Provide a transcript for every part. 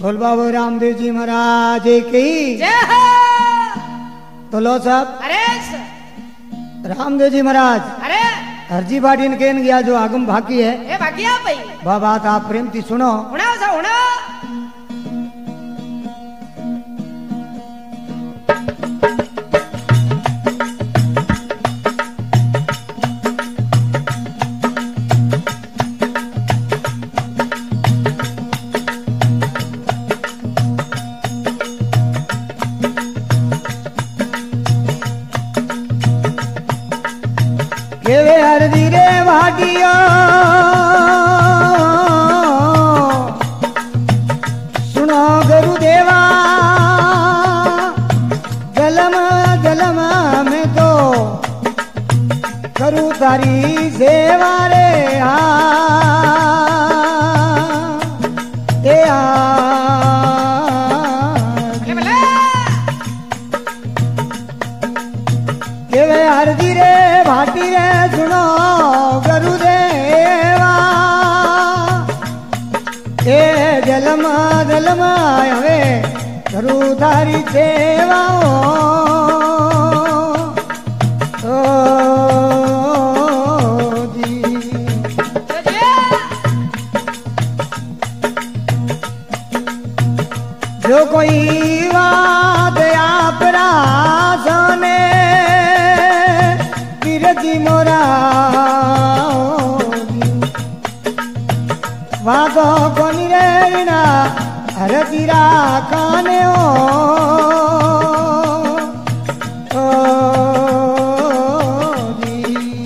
बोल बाबू रामदेव जी महाराज की जय हो। तो लो साहब अरे रामदेव जी महाराज अरे हरजी बाटी ने कहन गया जो आगम भाकी है ए भागिया भाई वह बात आप प्रेम थी सुनो। उड़ाओ सा उड़ाओ। केवे हरदी रे भाटियो सुनो गुरुदेवा जलम जलम में तो करूँ तारी सेवा रे केवे हरदी रे भाटी रे सुनो गुरुदेवा ए जलम जलम हवे करू तारी सेवा ओ जी। जो कोई बात आप रासने जी मोरा वादो कोनी रे ना हरतीरा काने ओ जी।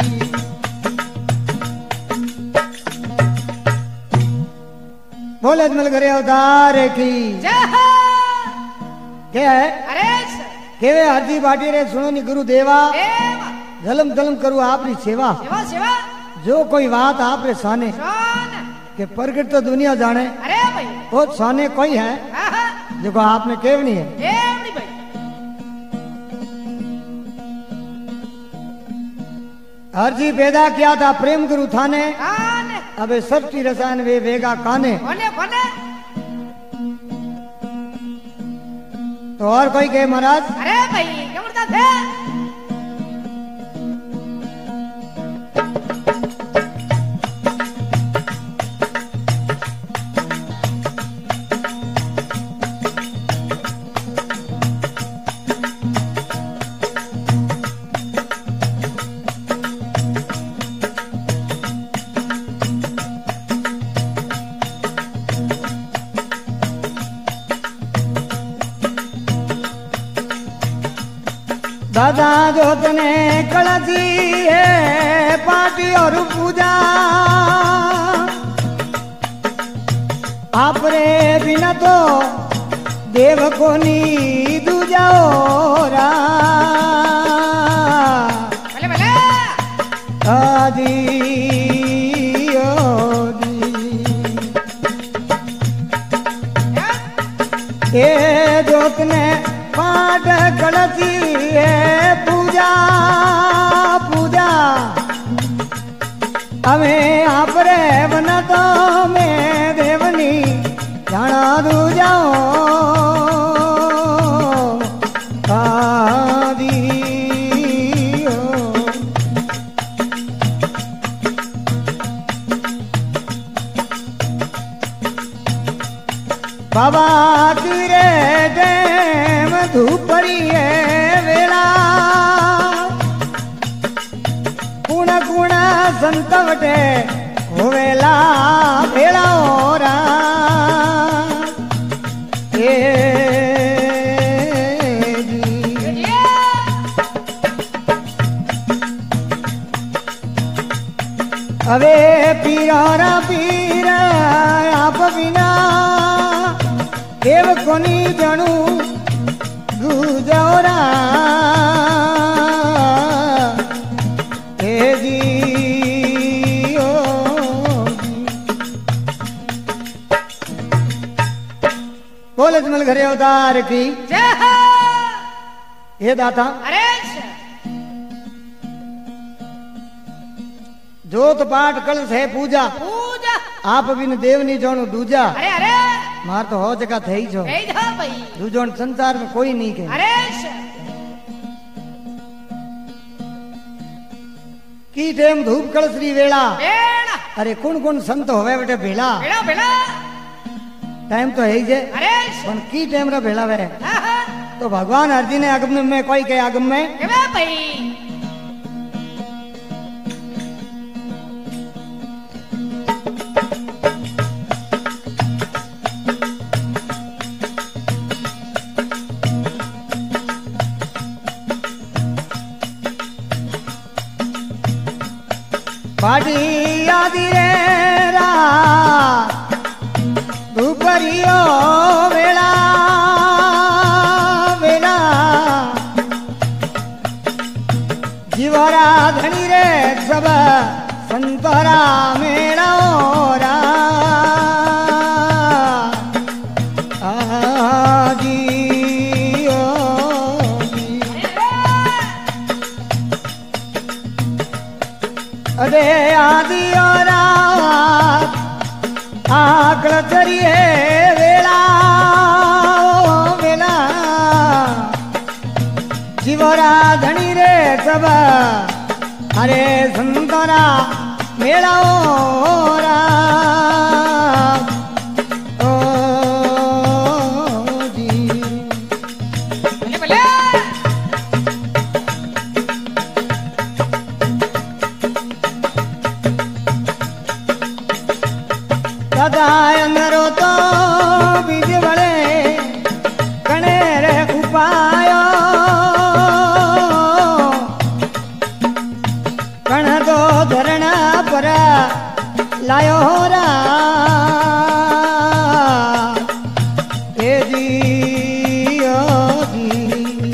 बोले अजमल करे अवतार की क्या है। अरे केवे हरदी बाटी रे सुनो नी गुरुदेवा जलम जलम करूँ आपरी सेवा सेवा सेवा जो कोई बात आप रे साने के प्रगट तो दुनिया जाने। अरे भाई वो साने कोई है जो को आपने केवनी है भाई। हर जी पैदा किया था प्रेम गुरु थाने आने अबे सृष्टि रसायन वे वेगा काने कोने कोने। तो और कोई कहे महाराज। अरे भाई क्या बोलता थे। दादा जोतने कलसी है पार्टी और पूजा आप रे बिना तो देव को नी दूजा रा भले भले आदि ये जोतने पाठ कलसी है पूजा पूजा हमें आप रे बना तो मैं देवनी जाना दू जाओ बाबा गिरे डैम धूपरी है वेला कुण कुण संत वटे होवेला भेला ओरा अवे पीरा पीर आप बिना देव कोनी जानू गुजरा हे जी ओ बोल अजमल घरे अवतार की जय हो। हे दाता अरे जोत पाठ कलश है पूजा पूजा आप बिन देव नहीं जानो दूजा। अरे अरे मार तो हो जगह थे ही जो ए जा भाई दूजों संसार में कोई नहीं के अरे की टेम धूप कलसरी वेला बेड़ा अरे कौन कौन संत होवे बेटे भेला बेड़ा बेड़ा टाइम तो है ही जे अरे पण की टेम रा भेला वे आहा तो भगवान अर्जुन ने आगम में कोई के आगम में केवे भाई पाटी आदि रे रा दुपरियो वेला वेला जीवरा धनी रे सब संतरा मेरा रा अरे आदि और आकल चरिए वेला वेला जीवरा धनी रे सब अरे संतरा मेला रा ओ जी भले भले दादा अंदरो तो बीज बड़े कणे रे उपायो कण तो धरणा पर लायो रा ए जी ओ जी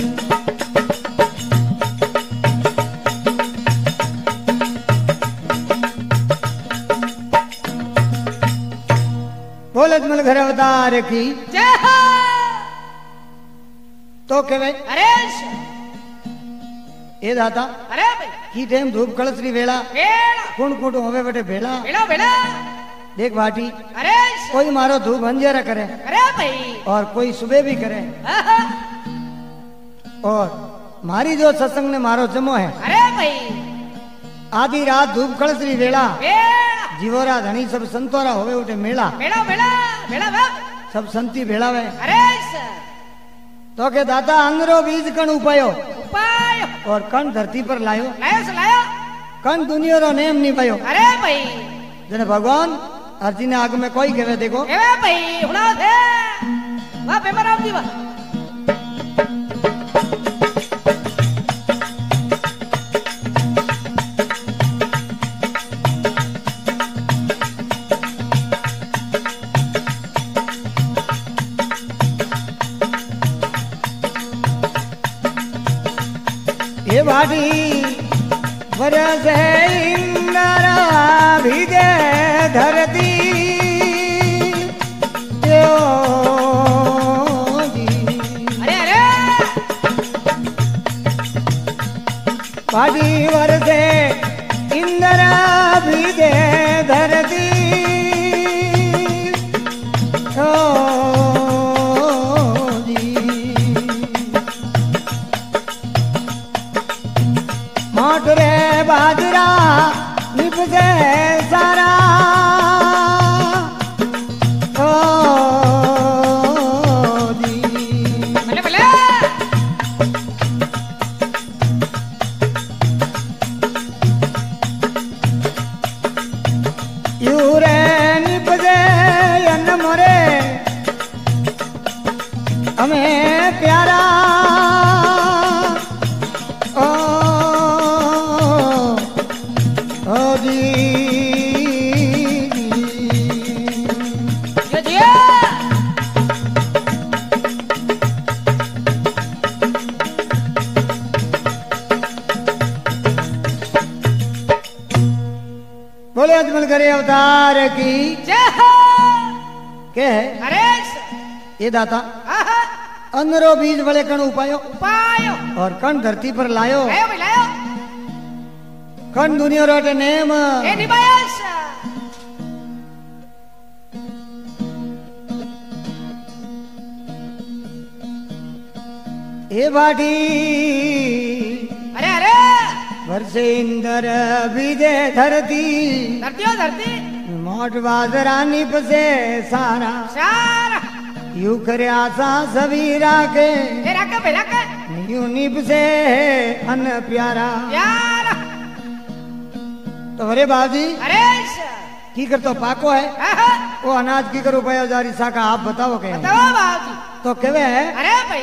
बोलत मल घर अवतार की जय हो तो केवे अरे ए दाता अरे भाई की टेम धूप कलसरी वेला बेड़ा कौन कौन होवे बेटे भेला बेड़ा बेड़ा देख बाटी अरे कोई मारो धूप अंजेरा करे अरे भाई और कोई सुबह भी करे आहा और मारी जो सत्संग ने मारो जमो है अरे भाई आधी रात धूप कलसरी वेला बेड़ा जीवोरा धनी सब संतोरा होवे उठे मेला बेड़ा बेड़ा बेड़ा बाप सब संती भेलावे अरे तो के दाता अंदरो बीज कण उपायो उपाय और कण धरती पर लायो लायो से लायो कण दुनिया रो नेम नहीं पायो अरे भाई जने भगवान अर्जी ने आग में कोई कहे देखो केवे भाई हुना थे वाह पेपर आप दी वाह ये बाटी बरस इंदरा भीगे धरती यो जी अरे अरे बाटी बरसे इंदरा भीगे धरती यो मोट रे बाजरा निपजे सारा ओ जी भले भले यूरे निपजे यन मोरे हमें प्यारा जी ये दिया बोले अजमल करे अवतार की जय हो के है अरे ये दाता आहा अंदरो बीज बड़े कण उपायो उपाय और कण धरती पर लायो लायो भाई लायो कण दुनिया रोटे नेम ए निभायस हे बाटी अरे अरे वर्षे इंदर बीजे धरती धरती मोट बाजरानी पसे सारा सारा यू करे आशा सबीरा के राके यू नीप से अन प्यारा यार तो अरे बाजी अरे की करतो पाको है वो अनाज की करो पाया जारी साका आप बताओ के बताओ बाजी तो केवे है अरे भाई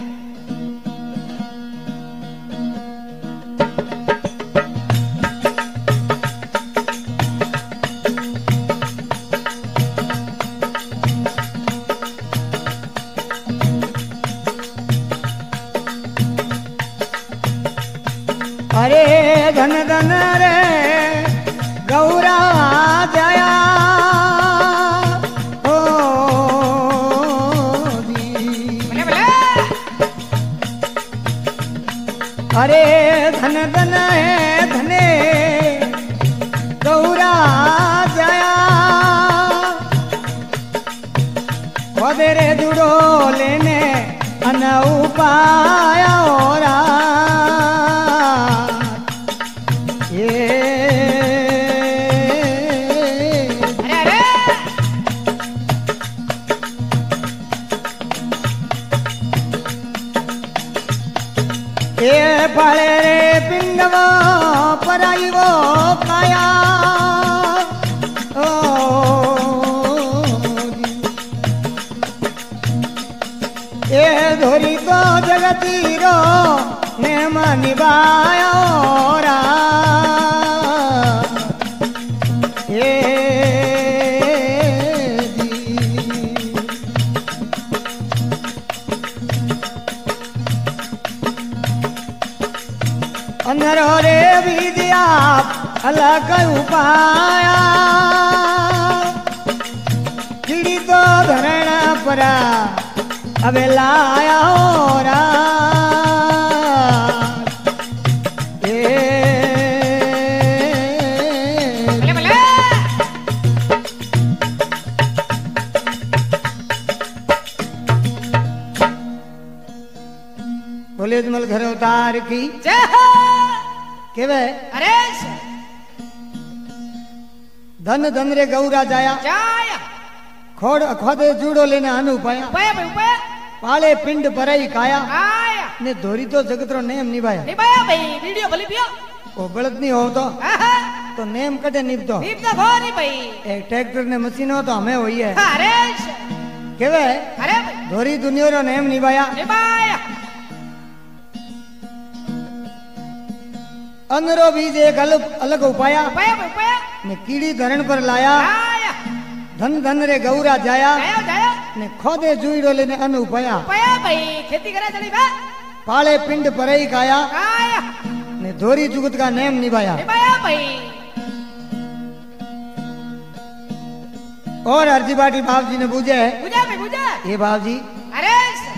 अरे धन धन रे गौरा जया ओ भले भले अरे धन धन है धने गौरा जया खोदे रे जुड़ो लेने अन उपाया ओरा फले रे पिंडवो पराई वो काया ओ ये धोरी तो जगतीरो नेम निभाया रा ये अंधरो रे विद्या अलग उपाया चिड़ी तो धरण परा अबे लाया रा भले भले बोले जमल घर उतार की जय हो केवे अरे धन धन रे गौरा जाया जाया खोड़ खोदे जूड़ो लेने अनु पाया उपाय भाई उपाय पाले पिंड परई काया आया ने धोरी तो जगतरो नेम निभाया निभाया भाई वीडियो भली पियो ओ बळद नहीं हो आहा तो नेम कटे निभतो दीप तो भोरी भाई एक ट्रैक्टर ने मशीन हो तो हमें होई है अरे केवे अरे भाई धोरी दुनिया रो नेम निभाया निभाया अंदरो बीज एक अलग अलग उपाया उपाय भाई उपाय ने कीड़ी धरण पर लाया आया धन धन रे गौरा जाया जाया ने खोदे जुईड़ो लेने अनु उपाया उपाय भाई खेती करा चली बा पाले पिंड परई काया आया ने धोरी जुगत का नेम निभाया निभाया भाई और अर्जी बाटी बाप जी ने पूछे बुझा भाई बुझा ये बाप जी अरे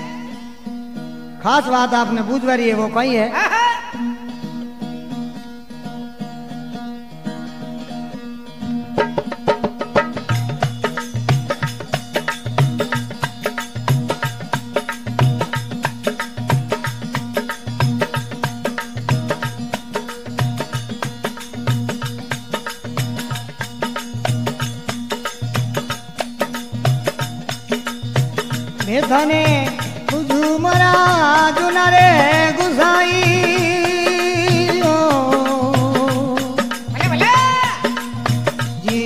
खास बात आपने पूछवारी है वो कही है आहा मेथाने तुझू मरा जुनारे गुसाई ओ भले भले जी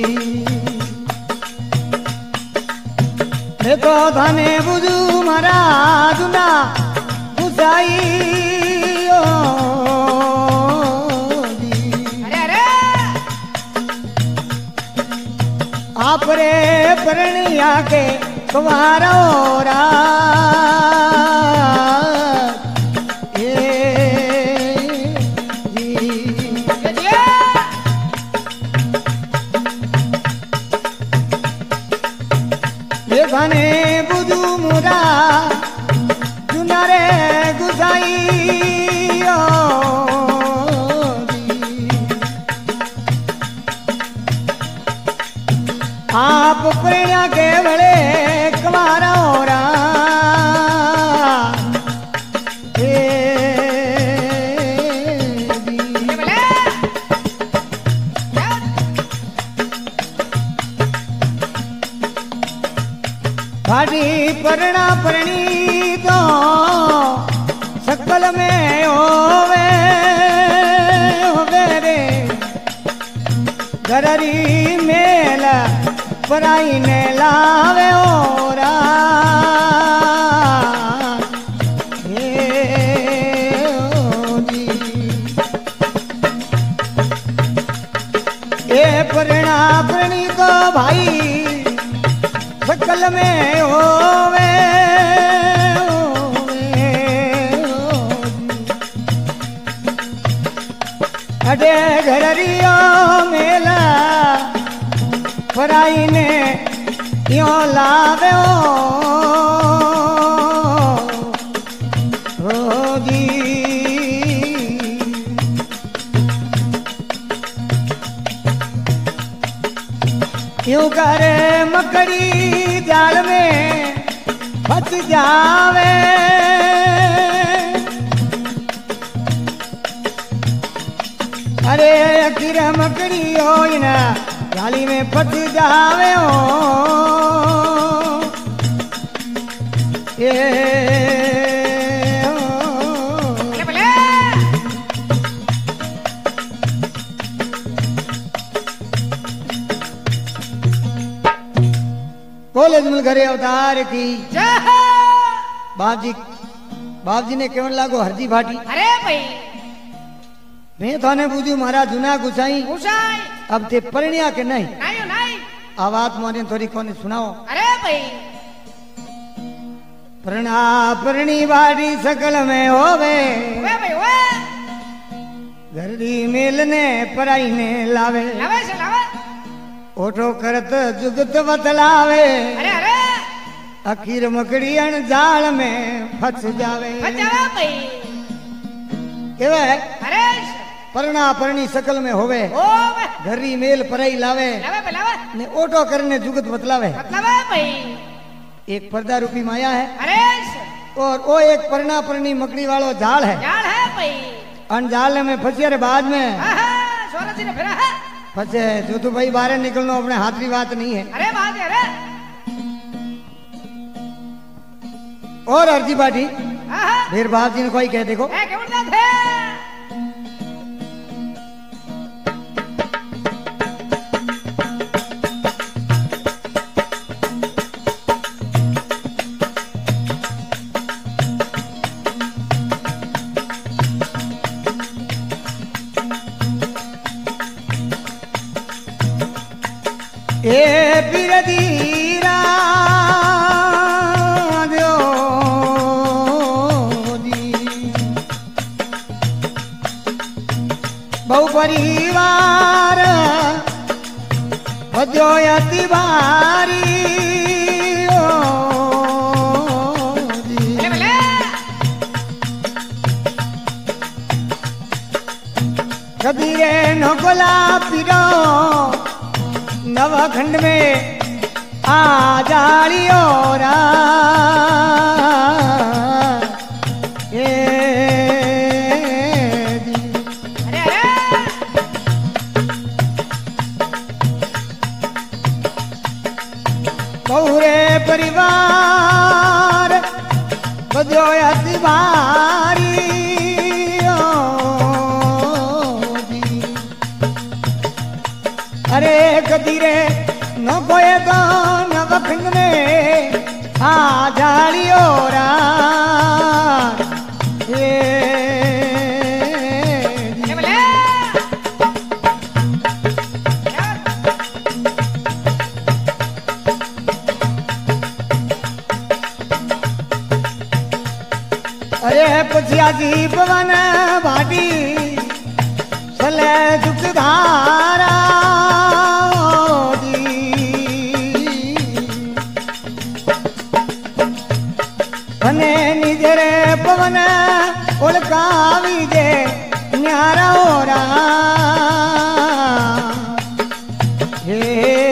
मैं तो थाने बुझू मरा जुना गुसाई ओ जी अरे अरे आप रे परनिया के तुम्हारा रा ये गाने बुझू मुरा जुनारे गुसाई आप प्रेरणा के बड़े कमारा हो रहा भाटी परना परणी तो सकल में होवे होवे रे घररी मेल पराई ने लावे ओरा परना परणी तो भाई सकल में होवे अडे घरियो मेला पराई ने यो लावे हो जी यूं करे मकड़ी जाल में फंस जावे अरे अखीर मकड़ी हो ना जाली में फंस जावे हो कॉलेज में घरे अवतार की बाप जी ने केवल लागो हरजी भाटी अरे भाई मैं थाने पूछू मारा जूना गुसाई अब ते परिणिया के नहीं नहीं आवाज मोने थोड़ी कोने सुनाओ अरे भाई प्रणा परणी बाड़ी सकल में होवे भाई घरडी मेलने पराई ने लावे ओठो करत जुगत बतलावे अरे अरे अखीर मकड़ी अण जाल में फंस जावे केवे अरे परना परणी सकल में होवे घरी मेल पराई लावे ने ओटो करने जुगत बतलावे एक पर्दा रूपी माया है अरे और वो एक परना परणी मकड़ी वालो जाल है अन जाल में फंसिया रे बाद में फंसे जो तो भाई बाहर निकलना अपने हाथ की बात नहीं है अरे बात है अरे और अर्जी बाटी फिर बाप जी ने कोई कह देखो ए बिरदीरा दो दी बहु परिवार बजो अति भारी कबीरे नोगला पिरो नवखंड में आ जालियो रा बहुरे परिवार बजो अति भारी अरे कदीरे न कोए तो नवखंड में आ जालियो रा अरे पुछिया जी पवन भाटी चले दुख धारा भने निजरे पवन उड़कावी जे न्यारा ओरा हे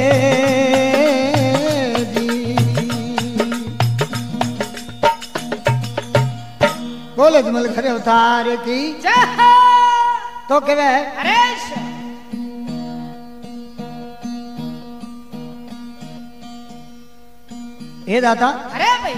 बोले जमल खरे अवतार की तो के वे हे दाता अरे भाई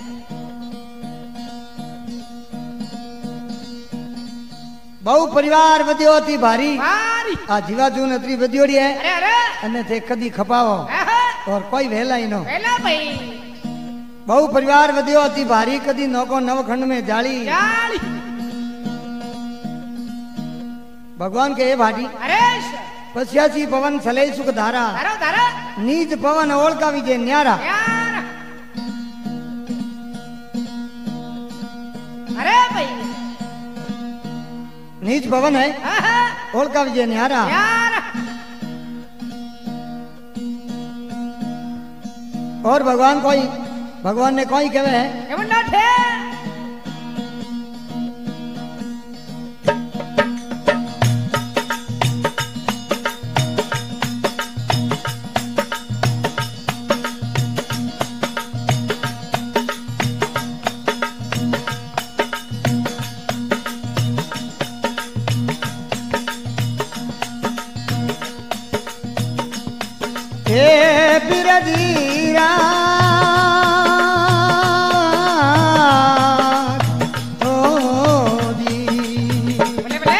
बहु परिवार वधियो थी भारी भारी आ जीवाजू नतरी वधियोड़ी है अरे अरे अने थे कदी खपावो आहा, और कोई वेला ही नो वेला भाई बहु परिवार वधियो थी भारी कदी नौको नवखंड में जाली जाली भगवान के हे भाटी अरे पछियाची पवन सले सुख धारा धारो धारो नीज पवन ओळका विजय न्यारा यार अरे भाई नीज पवन है आहा, ओळका विजय न्यारा यार और भगवान ने कोई कहे है एवंडा थे हे बिरजीरा बोले बोले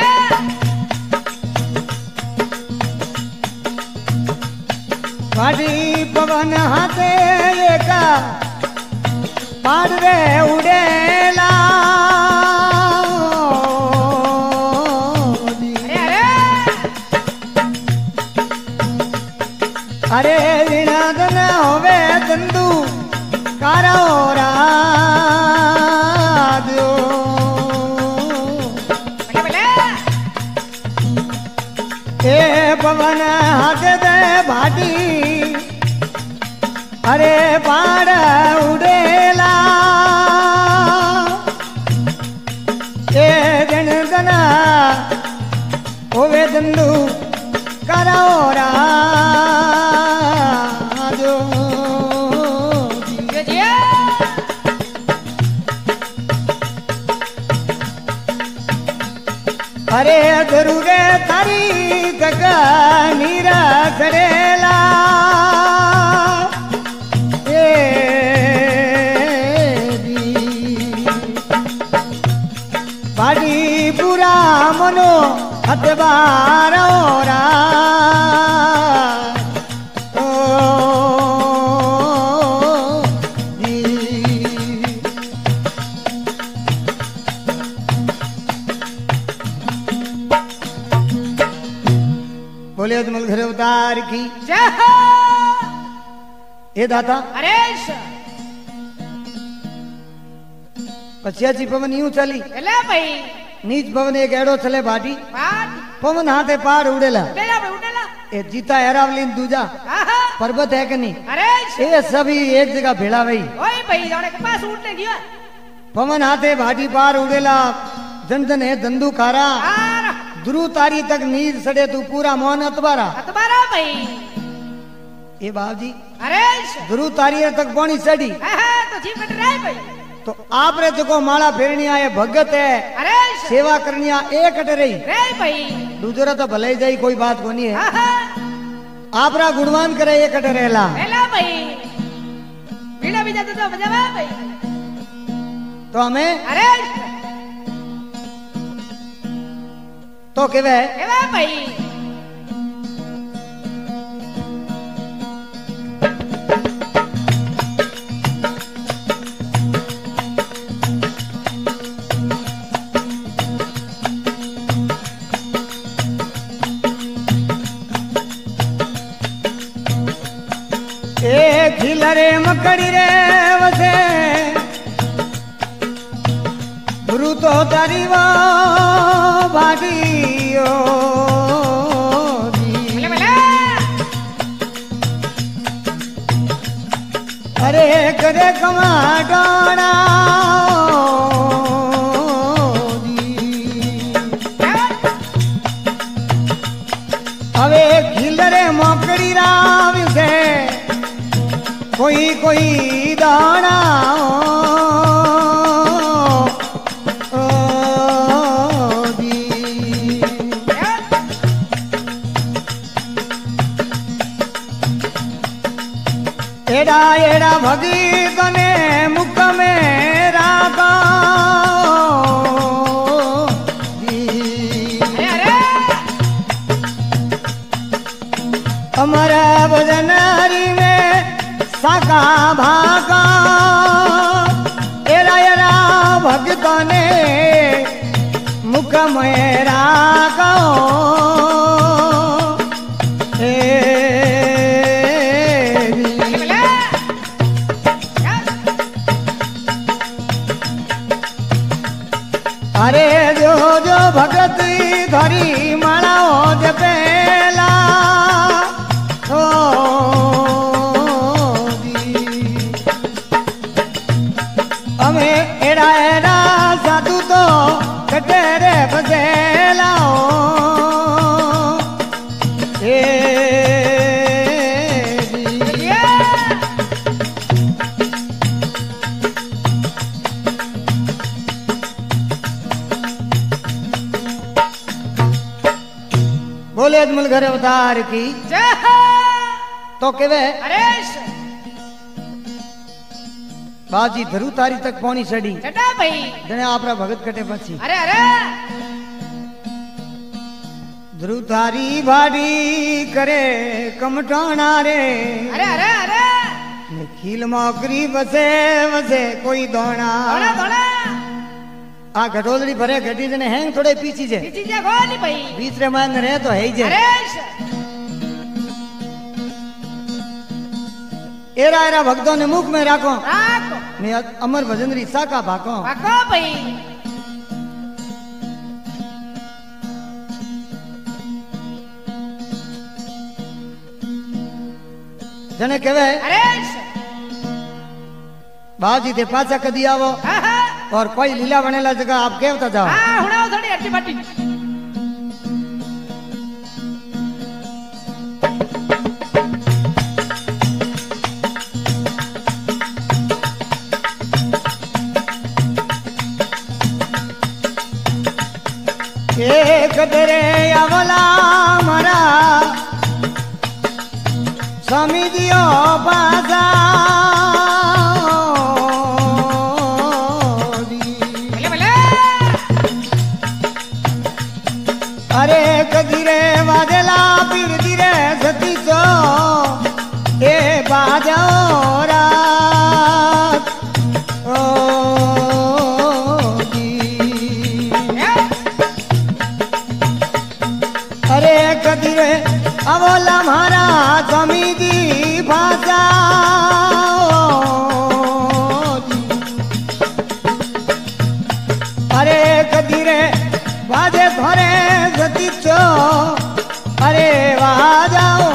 वाडी पवन हाथे एका पाड़ रे उड़ेला अरे अरे अरे विनादन होवे दंदू कारा दो बोले बोले ए पवन हाथ दे भाटी अरे पाड़ उड़ेला ए जन दना होवे दंदू कारा दो ये जिया अरे जरूरे तारी गगा नीरा करेला ए दी। बाड़ी बुरा मनो हतबारा ओ दी। बोले अजमल घर अवतार की जय हो हे दाता अरे पछियाची पवन यूं चली बोले भाई नीच पवन एक एड़ो चले भाटी बात पवन हाथे पार उड़ेला उड़ेला भाई उड़ेला ए जीता एरावलीन दूजा आहा पर्वत है कि नहीं अरे ये सभी एक जगह भेड़ा वही ओए भाई जाने के पास उड़ने गया पवन हाथे भाटी पार उड़ेला जन जन है धंधु खारा आरा ध्रुव तारी तक नींद सड़े तू पूरा मोहन अतबारा अतबारा भाई ये बाप जी अरे ध्रुव तारी तक पौनी सड़ी आहा तो जीव कट रहा है भाई तो आप रे जो माला फेरनी आए भगत है अरे सेवा करनी एक अट रही रे भाई दूसरा तो भले ही जाई कोई बात कोनी है आहा आप रा गुणवान करे एक अट रहेला वेला भाई बीड़ा भी जाते तो बजावा भाई तो हमें अरे तो केवे एवा भाई ए खिलरे मकड़ी रे वसे गुरु तो तारी वो भाटियो बोले बोले अरे करे कमाडोना હવે ખીલરે મોકડી રાવ છે કોઈ કોઈ દાણા एड़ा एड़ा भगीत ने मुख में राखो हमारा भजनारी में साका भाका एरा एरा भगत ने मुख में राखो अरे जो जो भगत धरी मालाओ जपेला अमे एड़ा एड़ा साधु तो कटेरे बसेला बोले अजमल घर अवतार की तो केवे बाजी धरू तारी तक पहुंची चढ़ी चढ़ा भाई जने आपरा भगत कटे पछी अरे अरे धरू तारी भाड़ी करे कमटाना रे अरे अरे अरे खील मौकरी बसे बसे कोई दोना दोना दोना आ घटोलड़ी भरे घटी जने हैंग थोड़े पीछी जे गोनी भाई बीच रे मान रहे तो है ही जे एरा एरा भक्तों ने मुख में राखो ने अमर भजनरी साका भाको भाको भाई जने कहवे अरे बाजी दे पाछा कदी आवो और कोई लीला बनेला जगह आप केवता जाओ हां हुणाओ थोड़ी अट्टी बाटी एक दरे आवला मरा स्वामी दियो बाजा अरे कदीरे वादेला पीर दिरे सती चो ए बाजाओ रात ओ जी अरे कदीरे अवोला मारा स्वामी जी भाषा अरे कदीरे बाजे धरे सती चो अरे वाजाओ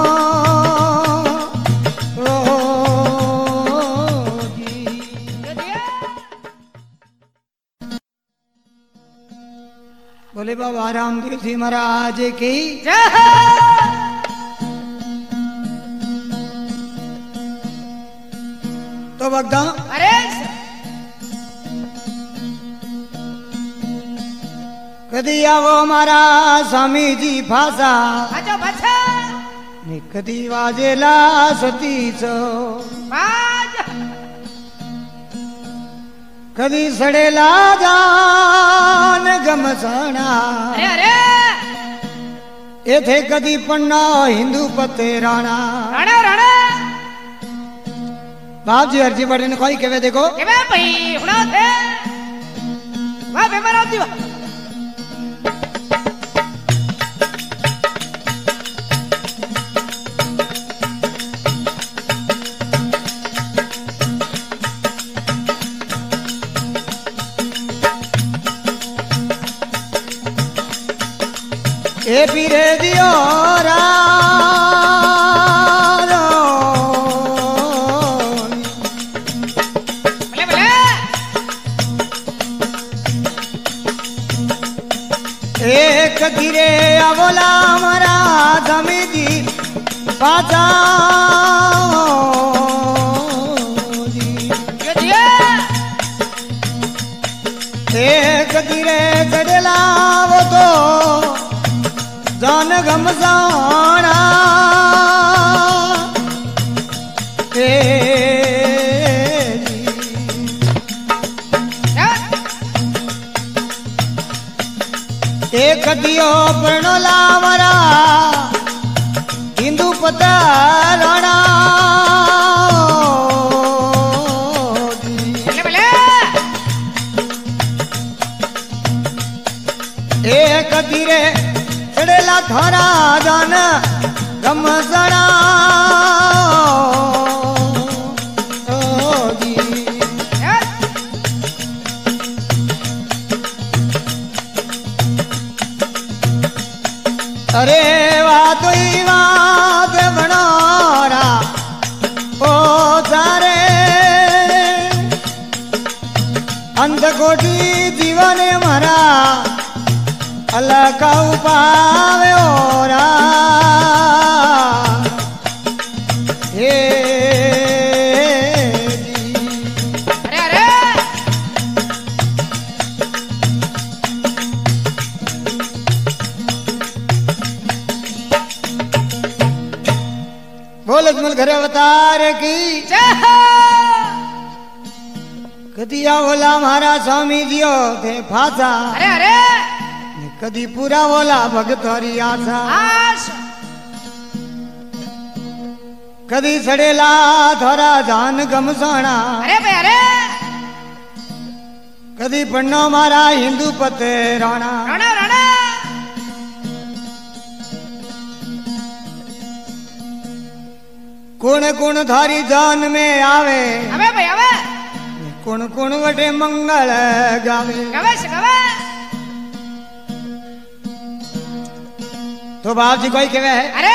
बोले बाबा रामदेव जी महाराज की तो भक्ता अरे कदी आवो मारा स्वामी जी फासा आजो बचा ने कदी वाजेला सती चो बाज कदी सड़ेला जान गमसणा अरे अरे एथे कदी पन्ना हिंदू पते राणा राणा राणा बाप जी अर्जी बड़े ने कोई केवे देखो केवे भाई हुणा थे वाह बेमार आती वाह ए पीरे दियो रा एक धीरे आवला मरा समिति पाचा एक धीरे चढ़ला वो तो जान घमसाना दियो प्रणोला मरा हिंदू पतराणा एक धीरे चढ़ेला थारा जान गमसणा अरे वात ही वात बनोरा ओ सारे अंधकोटी जीवने मरा अल्लाह का उपावे ओरा हे अरे अरे बोल अजमल घरे अवतार की कदिया बोला महाराज स्वामी जियो थे फासा अरे अरे कदी पूरा बोला भगत हरी आशा कदी सड़ेला थोड़ा जान गमसाणा अरे भाई अरे कदी पन्नो मारा हिंदू पते राणा राणा राणा कौन कौन थारी जान में आवे अबे भाई अबे कौन कौन वटे मंगल गावे गवे से गवे तो बाप जी कोई कहे है अरे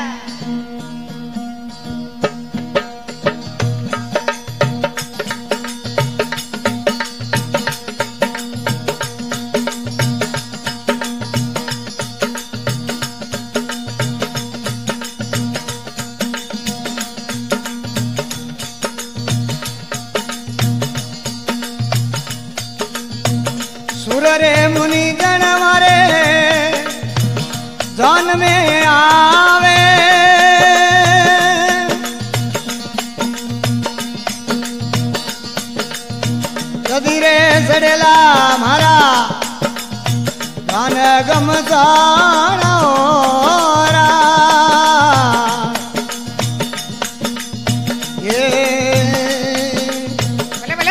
सुर रे मुनि जन मारे जान में आवे कदी रे सड़ेला मारा जान गमसाणा ओरा ये भले भले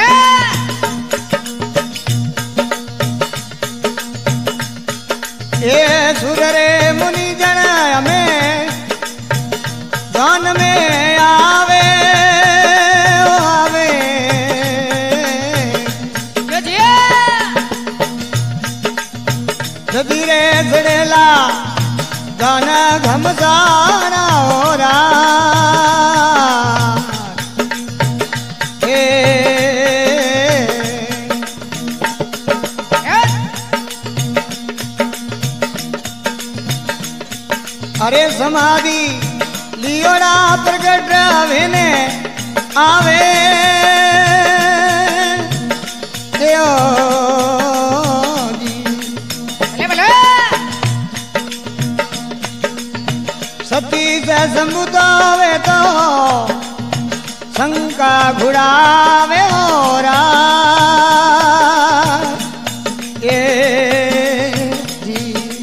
ए सुर रे मुनि जन हमें जान में आवे ओ आवे जो जी धीरे सड़ेला जान घमसाणा ओरा हे अरे समाधि लियोड़ा प्रगट आवेने आवे देओ जी भले भले सती से संबुदावे तो शंका घुड़ावे ओरा ये जी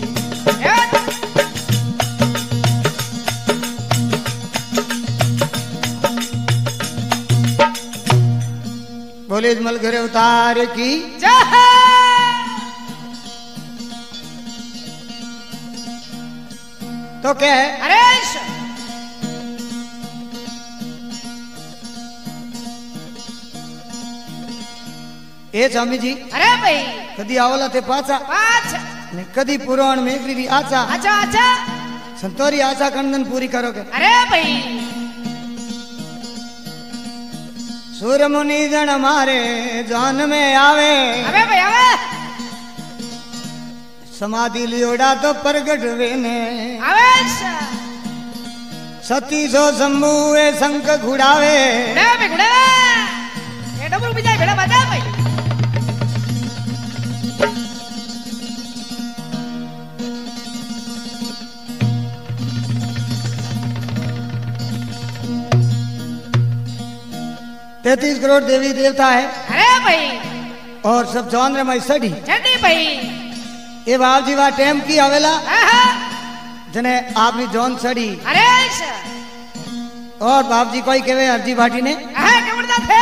बोले अजमल घरे उतार की तो क्या है अरे ए स्वामी जी अरे भाई कदी आवला ते पाचा पाँच ने कदी पुराण मेघरी री आशा अच्छा अच्छा संतोरी आशा कंदन पूरी करोगे अरे भाई सूर मुनि जन मारे जान में आवे अबे भाई अबे समाधि लियोड़ा तो प्रगट वेने अबे सती सो शंभु ए शंख घुड़ावे गुड़ा भाई गुड़ा ये डबरू बिजाई बेड़ा बजा भाई तैतीस करोड़ देवी देवता है अरे भाई और सब चौंद्रमा सड़ी चढ़ी भाई એ બાપજી વા ટેમ કી આવેલા जने आपनी जौन सड़ी अरे और बाप जी कोई कहे अर्जी भाटी ने थे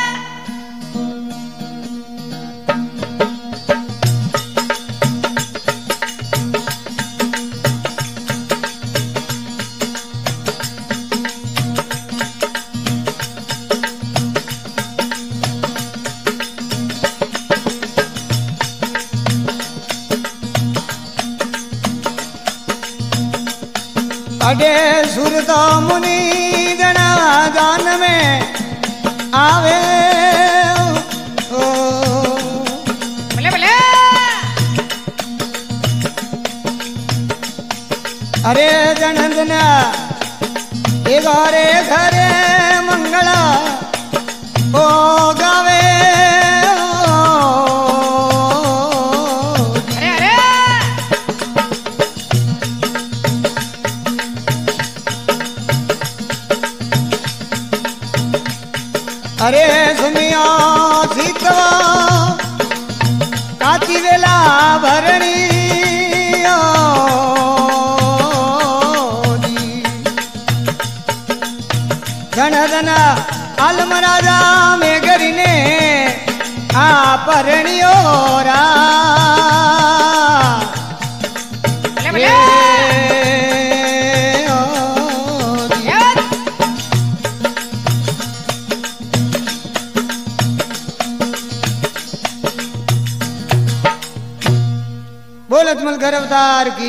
अडे सुरता मुनि जना जान में आवे ओ भले भले अरे जनंदना ए घरे घरे मंगला ओ गावे अरे सुमिया सीतवा काची वेला भरणी धन धन आलम राजा में गरीने आ परणियो रा बोलतमल गर्वदार की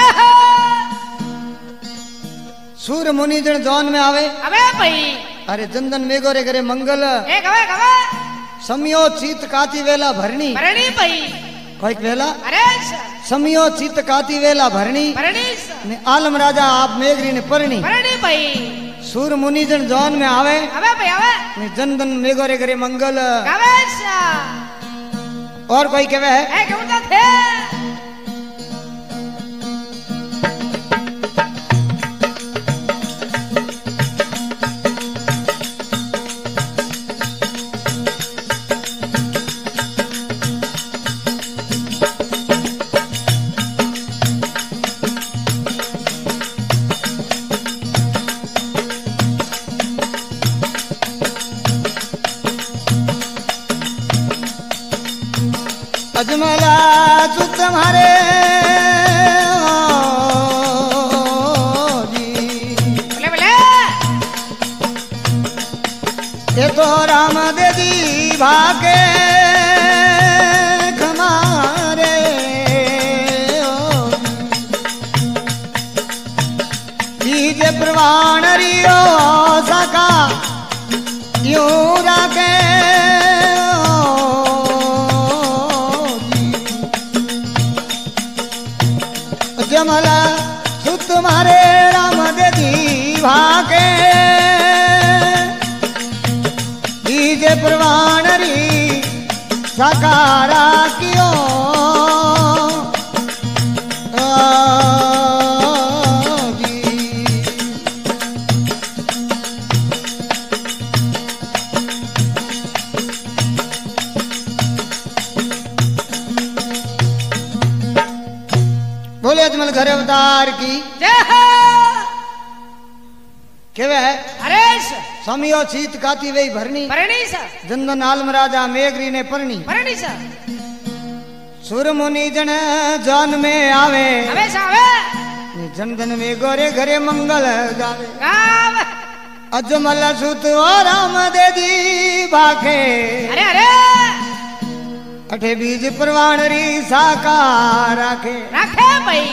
सूर मुनि जन जौन में आवे अबे भाई अरे चंदन मेघो रे करे मंगल एक हवे हवे समियो चित काती वेला भरणी भरणी भाई कोई वेला अरे समियो चित काती वेला भरणी भरणी ने आलम राजा आप मेघरी ने परणी भरणी भाई सूर मुनि जन जौन में आवे अबे भाई आवे ने चंदन मेघो रे करे मंगल गावे और कोई कहे है थे अजमला तू तुम्हारे भले भले ये तो राम दे दी भागे खमारे बीज प्रवाण रियो सका यूं रागे जमला तू तुम्हारे राम दे दी भागे बीज प्रवाण री सकारा कियो बोले अजमल घर अवतार की केवे है अरे समियो चीत काती वे भरनी भरणी सा जंदन आलम राजा मेघरी ने परणी भरणी सा सुर मुनि जन जान में आवे अबे सावे जंदन में गोरे घरे मंगल गावे गावे अजमल सुत राम दे दी भाखे अरे अरे अठे बीज प्रवाण री साकार राखे राखे भाई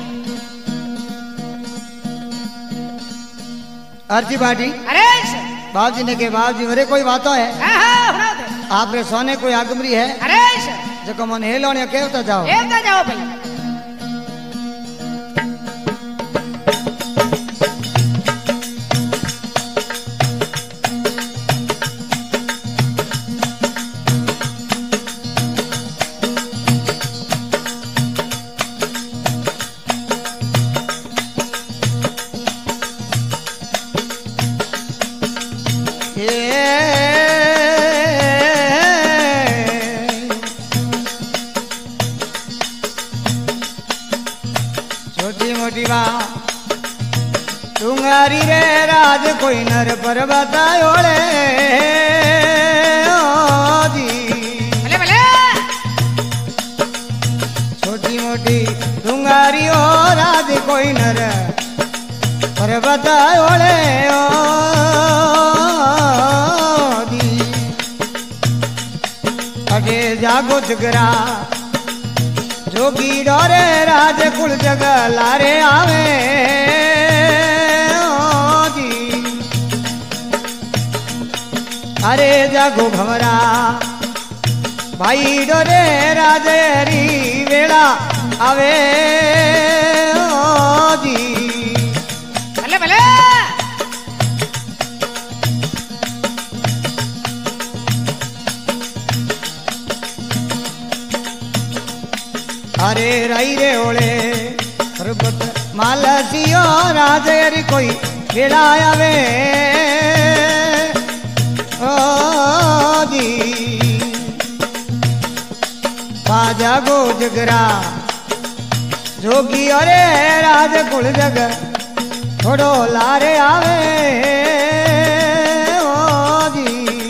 अर्जी बाटी अरे बाबूजी ने के बाबूजी मेरे कोई बातो है हाँ आपरे सोने कोई आगमरी है अरे जो मन हेलो ने केवता जाओ भाई डुंगारी रे राज कोई नर पर बतायोड़े जी भले भले छोटी मोटी डुंगारी ओ राज कोई नर पर बतायोड़े जी अगे जागो जगरा जोगी डोरे राज कुल जग लारे आवे जी अरे जागो भवरा भाई डोरे राज हरी वेला आवे जी भले भले अरे रई रे ओले पर्वत मालसियो राज हरी कोई वेला आवे ओ जी जागो जगरा जोगी अरे राज कुल जग थोड़ो लारे आवे ओ जी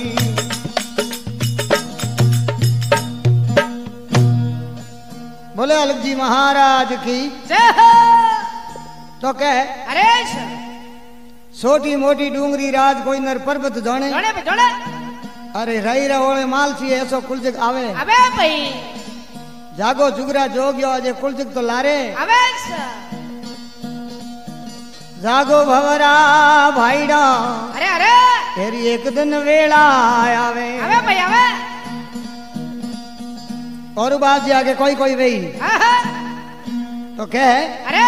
बोले अलग जी महाराज की जय हो तो कह अरे छोटी मोटी डूंगरी राज कोई नर पर्वत जाने जोड़े पे जोड़े अरे रही रहोले मालसी ऐसो कुलजग आवे अबे भाई जागो जुगरा जोगियो अजे कुलजग तो लारे अबे जागो भवरा भाईडा अरे अरे तेरी एक दिन वेला आवे अबे भाई अबे और बात जी आगे कोई कोई वही हाँ हाँ तो कह अरे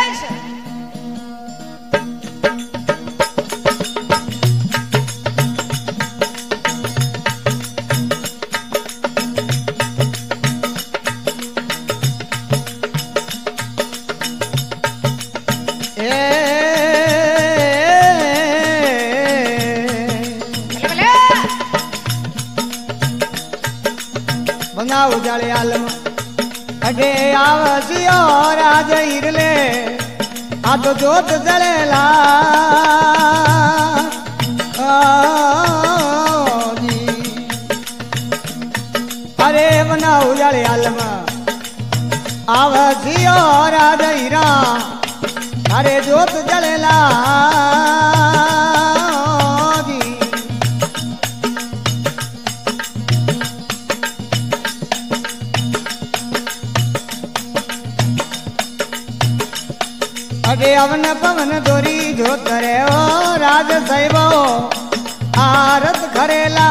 उजाले आलम अगे आवसियो राज हिरले आ तो जोत जलेला जी अरे बना उजाले आलम आवसियो राज हिरा अरे जोत जलेला अगे अवन पवन दोरी जोतरे ओ राज साहिबो आरत खरेला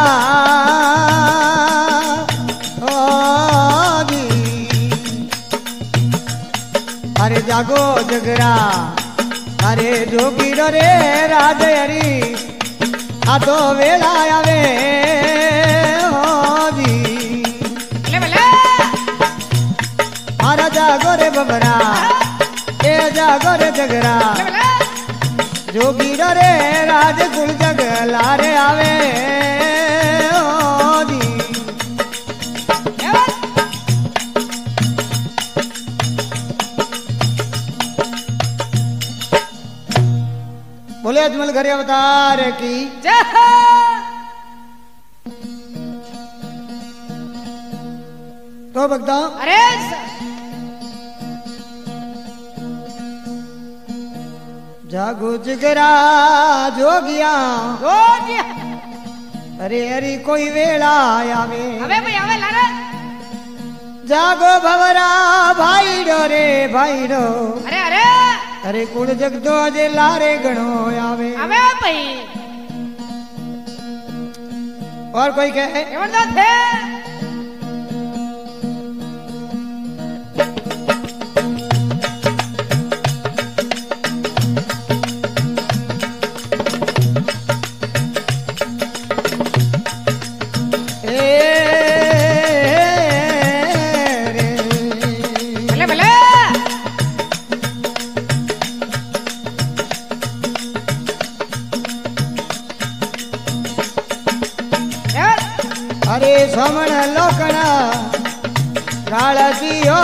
ओ जी अरे जागो जगरा अरे जोगी रे राज हरी आ तो वेला आवे ओ जी मारा जागो रे बबरा जागो रे जगरा जोगी रे राज कुल जग लारे आवे ओ जी बोले अजमल घरे अवतार की जय तो भक्ता अरे जागो जगरा जोगिया जोगिया अरे अरे कोई वेला आवे अबे भाई आवे लारे जागो भवरा भाईडो रे भाईडो अरे अरे अरे कुल जग तो अजे लारे गणो आवे अबे भाई और कोई कहे जबरदस्त है अरे सोमन लोकण काळसी हो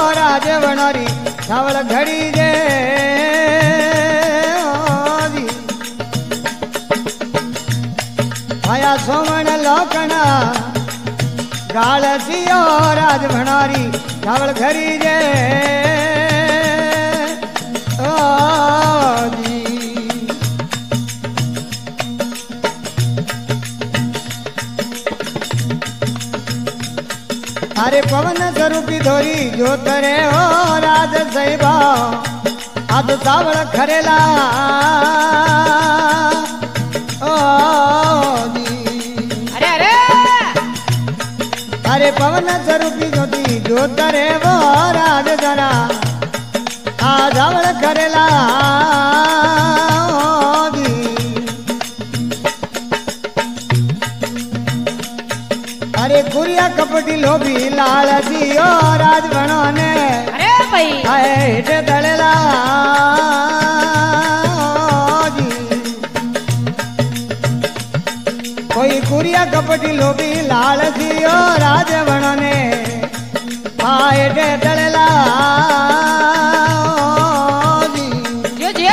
राजवणारी सावळ घडी दे आया सोमन लोकना गाल सियो राज भणारी चावल खरी जे ओ जी अरे पवन स्वरूपी धोरी जो तरे हो राज सैबा आद चावल खरेला ओ जी अरे पवन स्वरूपी ज्योति जो तरे वो राज जरा आ चावल खरेला ओ जी अरे कुरिया कपटी लोभी लालची ओ राज बनो ने अरे भाई आए हिट दड़ेला जी कोई कुरिया कपटी लोभी लालची ओ राज बनो ने आए हिट दड़ेला जी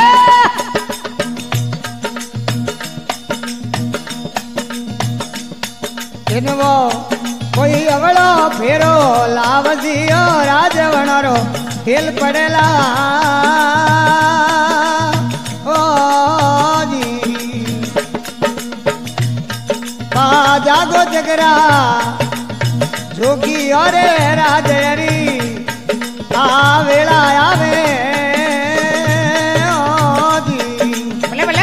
इनवो कोई अवड़ो फेरो लावजियो राजवणरो खेल पड़ेला ओ जी पा जागो जगरा जोगी अरे राजरी आ वेला आवे ओ जी भले भले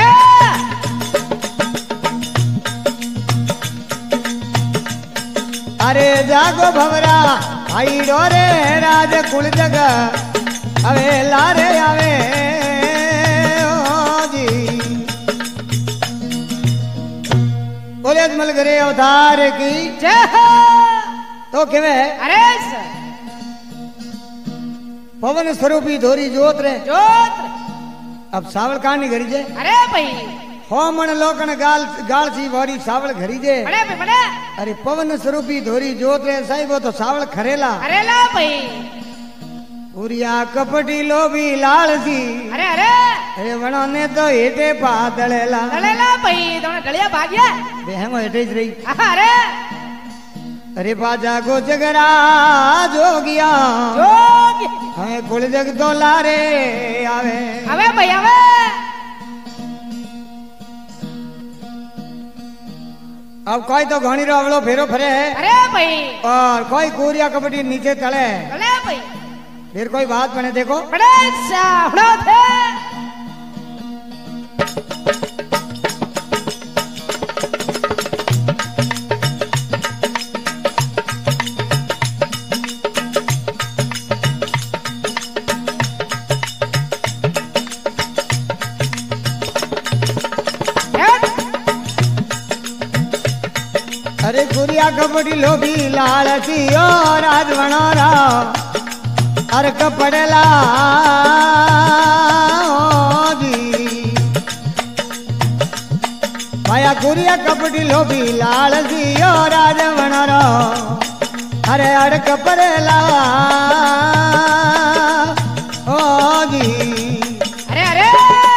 अरे जागो भवरा आई डोरे राज कुल जग अवे लारे आवे ओ जी बोले अजमल करे अवतार की जय हो तो केवे अरे सर पवन स्वरूपी धोरी जोत रे जोत अब सावल कहानी घरी जे अरे भाई होमण लोकन गाल गाल सी वारी सावल घरी जे बड़े भाई बड़े अरे पवन स्वरूपी धोरी जोत रे साहिबो तो सावल खरेला अरे ला भाई पुरिया कपटी लोभी लाल सी अरे अरे अरे वणो ने तो हेटे पा दड़ेला दड़ेला भाई तुमने डलिया भाग्या बेहंगो हेटे ज रही अरे अरे बाजा गो जगरा जोगिया जोगी हमें कुल जग तो लारे आवे अबे भाई अबे अब कोई तो घणी रो अवलो फेरो फरे है अरे भाई और कोई कुरिया कपटी नीचे तले अरे भाई फिर कोई बात बने देखो बड़े साहड़ा थे अरे कुरिया कपटी लोभी लालची ओ राज बनोरा अर्क पड़ेला ओ जी भाया कुरिया कपटी लोभी लालची ओ राज बनोरा अरे अड़क पड़ेला ओ जी अरे अरे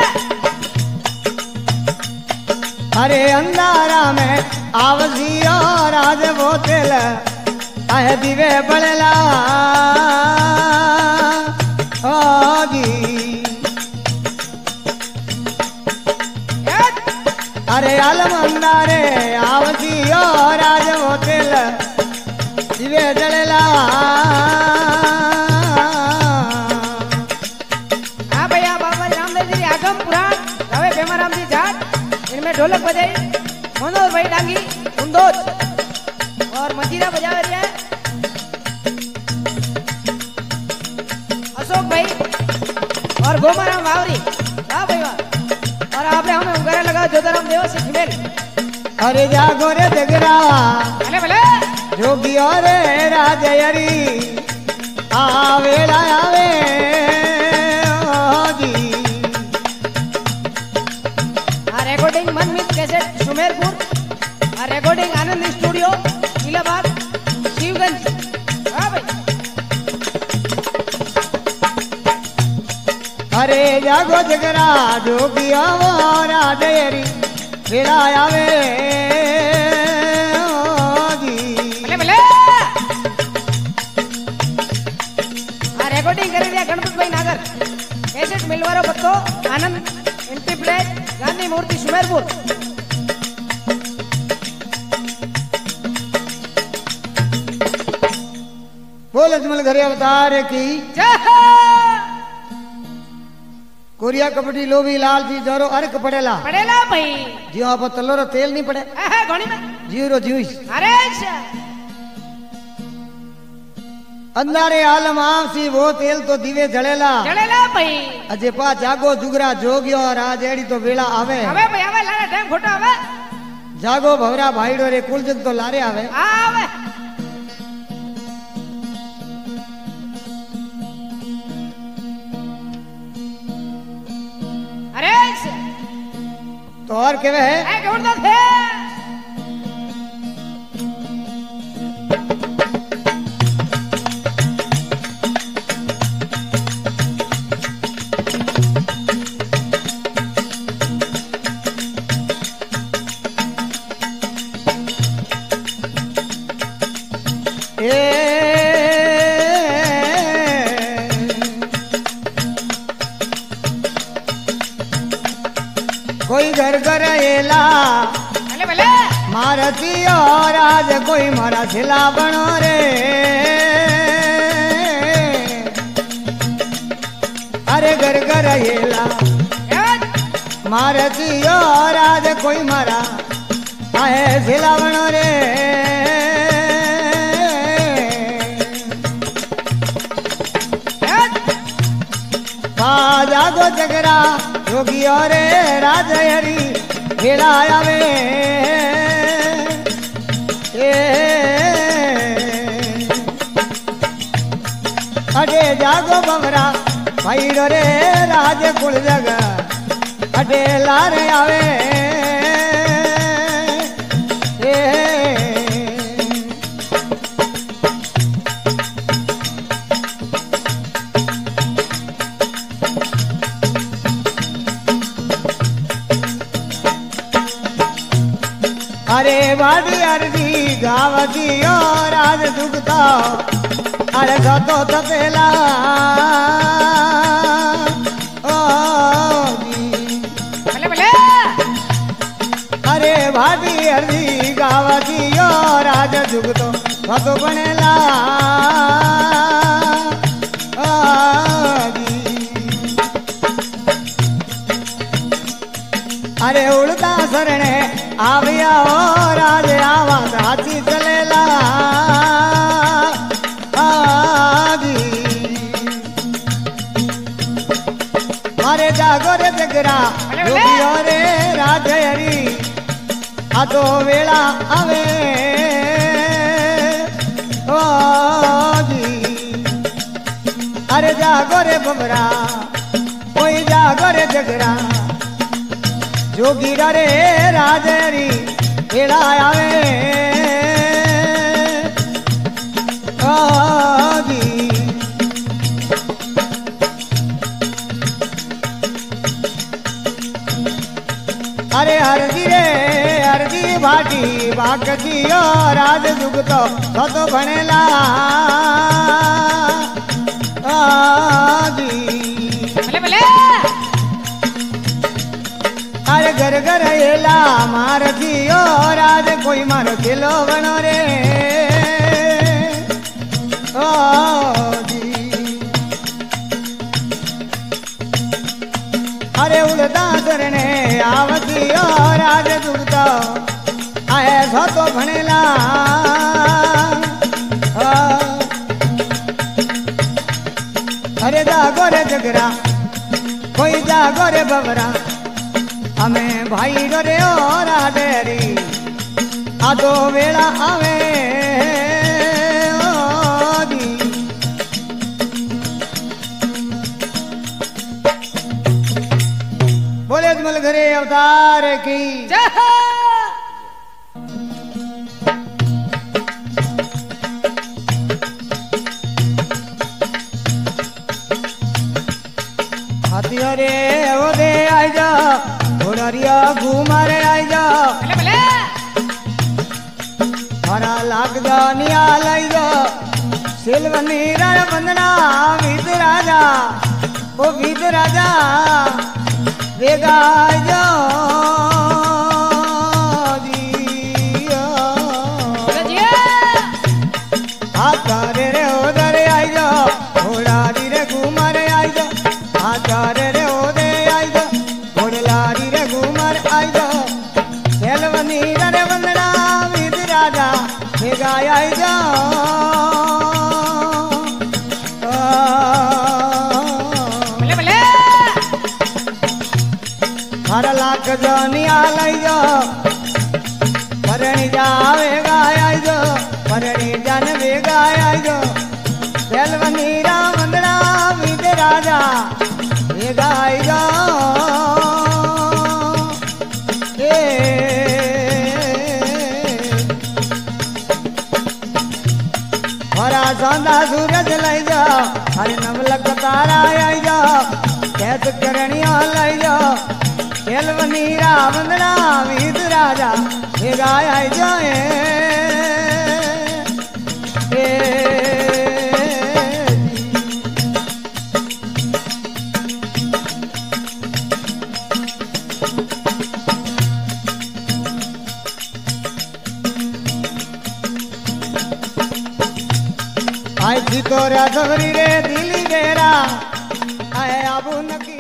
अरे अंधारा में आवजियो राज बोतल आए दिवे बड़ला ओ जी अरे आलम अंधारे आवजियो राज बोतल दिवे जड़ला हाँ भैया बाबा रामदेव जी आगम पुराण रवे बेमाराम जी जाट इनमें ढोलक बजाई मनोहर भाई डांगी कुंदोज और मंजीरा बजा रही है अशोक भाई और गोमाराम वावरी वाह भाई वाह और आपने हमें उंगारा लगा जोधाराम देव से खिमेल अरे जागो रे जगरा भले भले जोगी और राजयरी आवेला आवे ओ जी recording Manmeet cassette Sumerpur recording Anand studio Allahabad Shivganj हाँ भाई अरे जागो जगरा जोगी आवो राजयरी वेला आवे भाई नागर कैसेट मिलवारो बत्तो आनंद एंटी प्लेट गांधी मूर्ति सुमेरपुर बोल अजमल घरे अवतार की कोरिया कबड्डी लोभी लाल जी जोरो अर्क पड़ेला भाई जियो आप तलोरो तेल नहीं पड़े घोड़ी में जीरो जीविस अरे अंधारे आलम आवसी वो तेल तो दिवे जड़ेला भाई अजे पा जागो जुगरा जोगियो और आज एड़ी तो वेला आवे भाई आवे लारे टाइम खोटा आवे जागो भवरा भाईडो रे कुल जग तो लारे आवे अरे तो और केवे है कोई घर घर एला मारती और आज कोई मारा सिला बनो रे अरे घर घर एला मारती और आज कोई मारा आए सिला बनो रे जागो जगरा योगी और राज हरी खेला आवे अडे जागो बमरा भाई रे राज कुल जग अडे लारे आवे अरे वाडी अर्जी गावती और आज दुखता अरे तो तपेला ओ भले अरे वाडी अर्जी गावती और आज दुखतो तो बनेला अरे उड़ता सरणे आविया और आज आवाज हाथी चलेला अरे जागो रे जगरा रे राज हरी आ तो वेला आवे ओ अरे जागो रे बबरा कोई जागो रे जगरा जोगी रे राजरी वेला आवे अरे हरदी रे हरदी भाटी बाकती और राज जुगतो तो बनेला भले अरे घर घर एला मारती और आज कोई मारो किलो बनो रे ओ अरे उड़ता सरने आवती और आज दुखता ऐसा तो भनेला अरे जागो रे जगरा कोई जागो रे बबरा हमें भाई रे और आडेरी आदो वेला आवे बोले अजमल घरे अवतार की हाथिया रे ओ दे आई जा घोड़रिया घूमारे आई जा हरा लाग जा निया लाई जा सिलवनी रण बंदना विद राजा ओ वीर राजा वेगा जो रे उधर आई जाओ घोड़ारी रे घूमर आई जाओ आचार्य रे ओदे आई जाओ घोड़लारी रे घूमर आई जाओ सेलवनी रे वंदना वीर राजा भेगा आई जाओ हर लाख जनिया लाई जाओ परणी जावेगा आई जाओ परणी जन वेगा आई जाओ सेलवनी वंदना वीर राजा वेगा आई जाओ हरा सांदा सूरज लाई जाओ हर नवलक तारा आई जाओ कैद करणिया लाई जाओ सेलवनी वंदना वीर राजा वेगा आई जाए आई थी तो राजवरी रे दिली बेरा आए आबू नकी